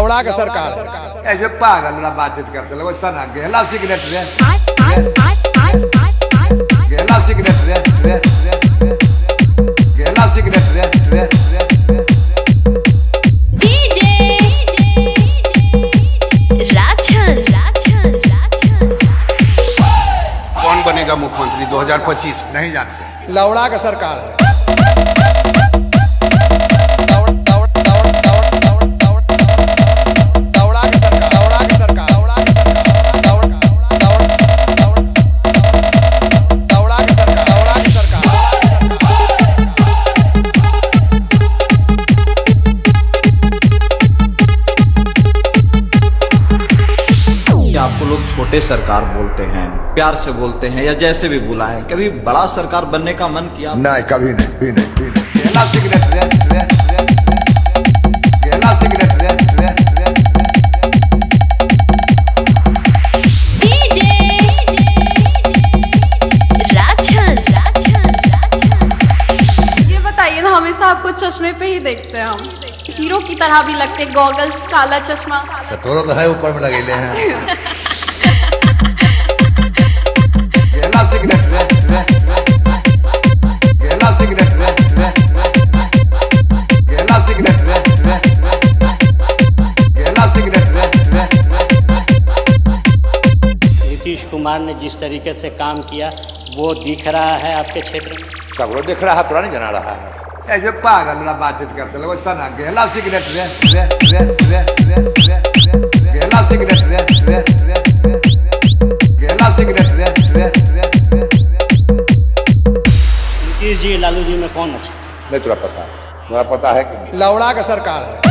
लौड़ा का सरकार ऐसे पागल वाला बातचीत करते लोग सना गहला सिगरेट रे गहला सिगरेट रे गहला सिगरेट रे डीजे राजन कौन बनेगा मुख्यमंत्री 2025? नहीं जानते। लौड़ा का सरकार है। आपको लोग छोटे सरकार बोलते हैं, प्यार से बोलते हैं या जैसे भी बुलाएं, कभी बड़ा सरकार बनने का मन किया? नहीं, कभी नहीं, भी नहीं, भी नहीं। गहला सिगरेट रे गहला सिगरेट रे डीजे राजन ये बताइए ना, हमेशा आपको चश्मे पे ही देखते हैं हम, हीरो की तरह भी लगते, गॉगल्स, काला चश्मा। थोड़ा तो है ऊपर में लगेले हैं। गहला सिगरेट रे गहला सिगरेट रे गहला सिगरेट रे गहला सिगरेट रे। नीतीश कुमार ने जिस तरीके से काम किया वो दिख रहा है आपके क्षेत्र में? सब दिख रहा है, थोड़ा नहीं जना रहा है। ऐसे पागल वाला बातचीत करते लोग सना गहला सिगरेट रे गहला सिगरेट रे गहला सिगरेट रे। नीतीश जी लालू जी में कौन अच्छा? नहीं तुरा पता है, तुम्हारा पता है कि नहीं? लौड़ा का सरकार है।